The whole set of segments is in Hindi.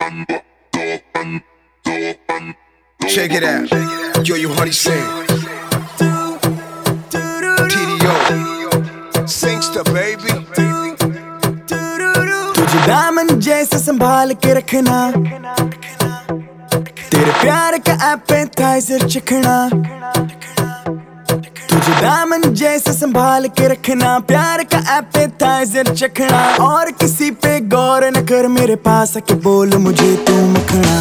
Check it out. Yo, you honey sing. TDO. Singster baby. तुझे दामन जैसे संभाल के रखना, तेरे प्यार का एपेटाइजर चखना। तुझे दामन जैसे संभाल के रखना, प्यार का एपेटाइजर चखना। और किसी पे गौर न कर, मेरे पास आके बोल मुझे तू मखना।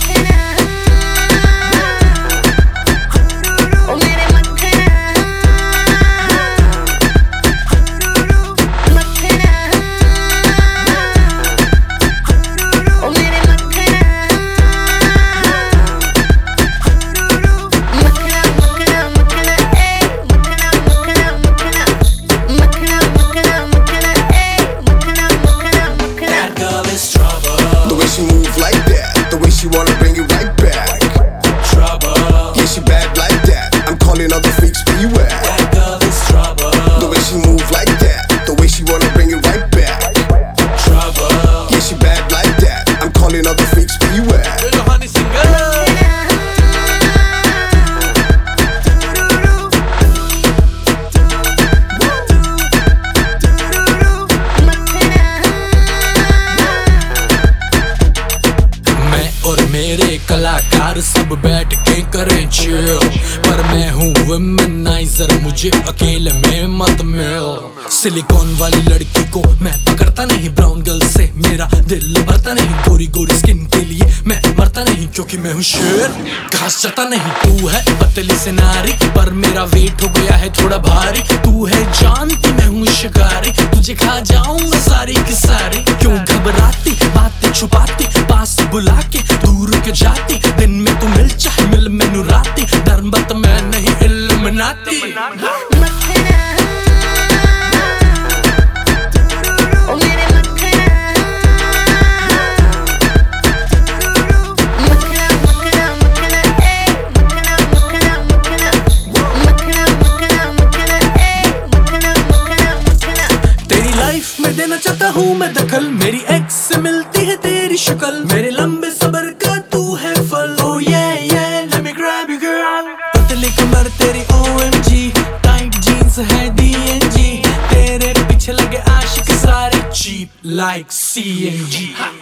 She move like that, the way she wanna bring it right back. Trouble. Yeah, she bad like that. I'm calling all the freaks, where you at? That girl is trouble. The way she move like that, the way she wanna bring it right back. Trouble. Yeah, she bad like that. I'm calling all the freaks, where you at? Little honey singer. और मेरे कलाकार सब बैठ के करें चिल, पर मैं हूँ वुमेनाइजर, मुझे अकेले में मत मिल। सिलिकॉन वाली लड़की को मैं पकड़ता नहीं, ब्राउन गर्ल से मेरा दिल भरता नहीं। गोरी गोरी स्किन के लिए मैं मरता नहीं, क्योंकि मैं हूँ शेर, घास चता नहीं। तू है पतली से नारी, पर मेरा वेट हो गया है थोड़ा भारी। तू है जानती मैं हूँ शिकारी, तुझे खा जाऊंगा सारी की सारी। क्यों घबराती, बातें छुपाती, पास बुला के दूर के जाती। दिन में तू मिल चाहे मिल मैनू राती, डर मत मैं नहीं इल्युमिनाती। तेरी लाइफ में देना चाहता हूँ मैं दखल, मेरी एक्स से मिलती है तेरी शक्ल। मेरे लंबे सबर का तू है फल। Oh yeah yeah, let me grab you girl। पतली कमर तेरी OMG, टाइट जीन्स है DNG, तेरे पीछे लगे आशिक सारे cheap like CNG।